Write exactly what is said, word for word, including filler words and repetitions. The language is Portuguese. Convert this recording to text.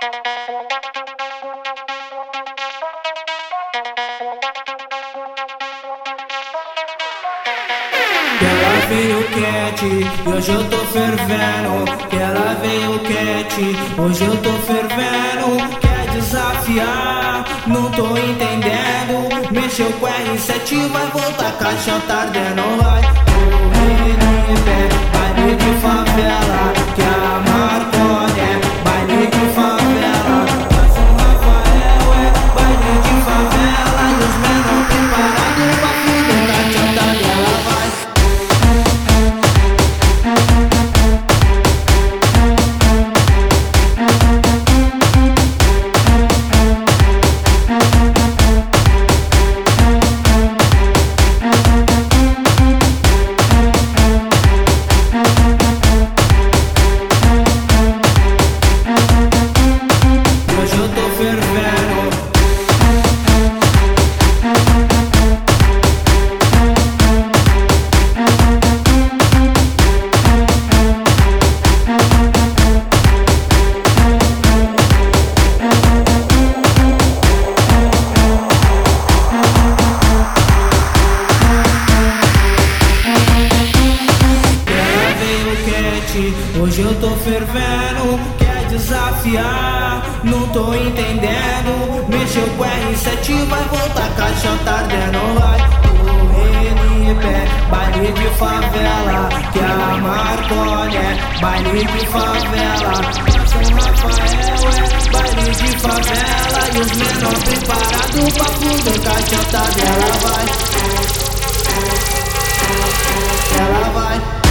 Que ela veio quente, hoje eu tô fervendo. Que ela veio quente, hoje eu tô fervendo. Quer desafiar, não tô entendendo. Mexeu com R sete, vai voltar, caixa tá ardendo. Vai correr em pé, baile de favela. Que a Marconi é baile de favela. São Rafael é baile de favela. E os menor preparados pra fuder, caixa tá dela. Vai. Hoje eu tô fervendo, quer desafiar, não tô entendendo. Mexeu com R sete, vai voltar, caixa tá ardendo. Vai correr em pé, baile de favela. Que a Marconi é baile de favela. São Rafael é baile de favela. E os menor preparados pra fuder, caixa tá dela. Vai, ela vai.